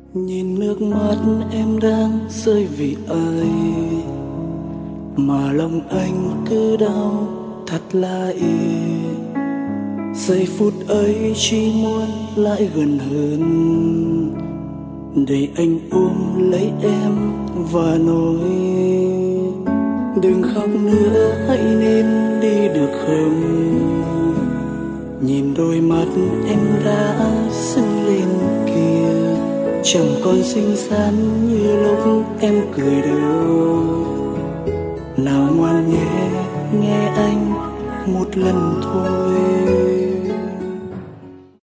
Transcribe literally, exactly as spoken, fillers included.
Nhìn nước mắt em đang rơi vì ai mà lòng anh cứ đau thật lạ. Giây phút ấy chỉ muốn lại gần hơn để anh ôm lấy em và nói đừng khóc nữa, hãy nên đi được không. Nhìn đôi mắt em đã sưng lên kia, chẳng còn xinh xắn như lúc em cười đâu. Nào ngoan nhé, nghe anh một lần thôi.